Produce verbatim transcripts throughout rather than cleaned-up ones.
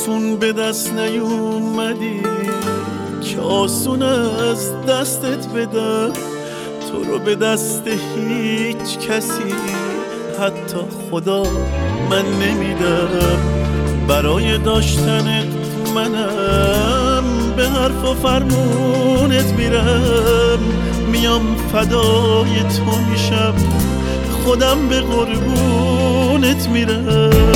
آسون به دست نیومدی که آسون از دستت بدم. تو رو به دست هیچ کسی حتی خدا من نمیدم. برای داشتنت منم به حرف و فرمونت میرم. میام فدای تو میشم، خودم به قربونت میرم.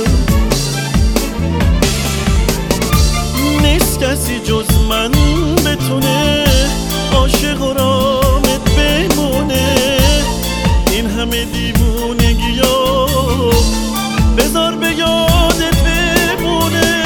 نیست کسی جز من بتونه عاشق و رامت بمونه. این همه دیوونگی‌ها بذار به یادت بمونه.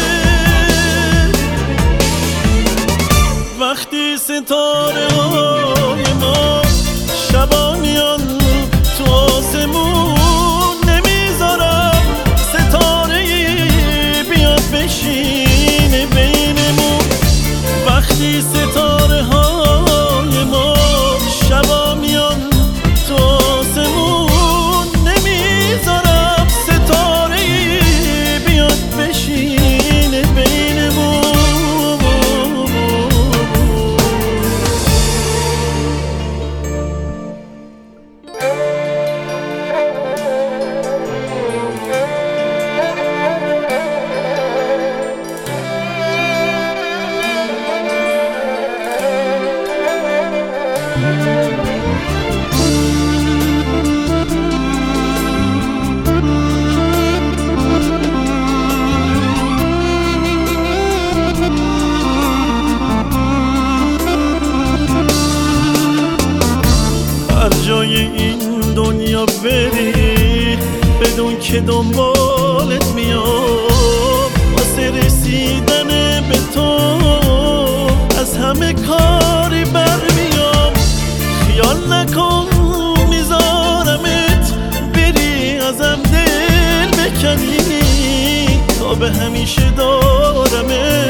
وقتی ستاره های ما شبانیان تو آسمون، نمیذارم ستاره بیاد بشینه بینمون. وقتی ستاره های ما شبانیان تو آسمون، نمیذارم ستاره بیاد بشینه بینمون. هر جای این دنیا بری بدون که دنبالت میام. واسه رسیدن به تو از همه کاری برمیام. خیال نکن میذارمت بری ازم دل بکنی، تا به همیشه دارمت